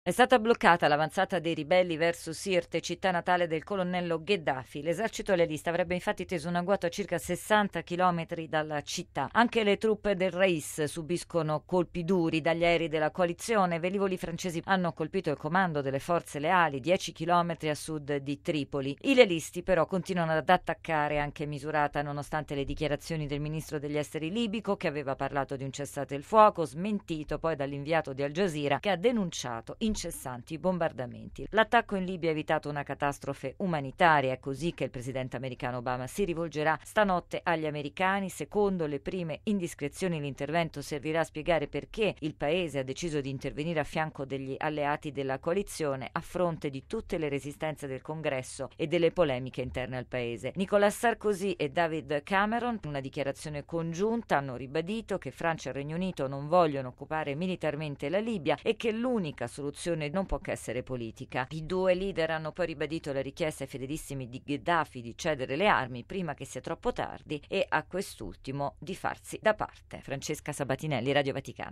È stata bloccata l'avanzata dei ribelli verso Sirte, città natale del colonnello Gheddafi. L'esercito lealista avrebbe infatti teso un agguato a circa 60 chilometri dalla città. Anche le truppe del Rais subiscono colpi duri dagli aerei della coalizione. Velivoli francesi hanno colpito il comando delle forze leali 10 chilometri a sud di Tripoli. I lealisti però continuano ad attaccare anche Misurata, nonostante le dichiarazioni del ministro degli esteri libico, che aveva parlato di un cessate il fuoco, smentito poi dall'inviato di Al Jazeera, che ha denunciato incessanti bombardamenti. L'attacco in Libia ha evitato una catastrofe umanitaria, è così che il presidente americano Obama si rivolgerà stanotte agli americani. Secondo le prime indiscrezioni l'intervento servirà a spiegare perché il paese ha deciso di intervenire a fianco degli alleati della coalizione a fronte di tutte le resistenze del Congresso e delle polemiche interne al paese. Nicolas Sarkozy e David Cameron, in una dichiarazione congiunta, hanno ribadito che Francia e Regno Unito non vogliono occupare militarmente la Libia e che l'unica soluzione non può che essere politica. I due leader hanno poi ribadito la richiesta ai fedelissimi di Gheddafi di cedere le armi prima che sia troppo tardi e a quest'ultimo di farsi da parte. Francesca Sabatinelli, Radio Vaticano.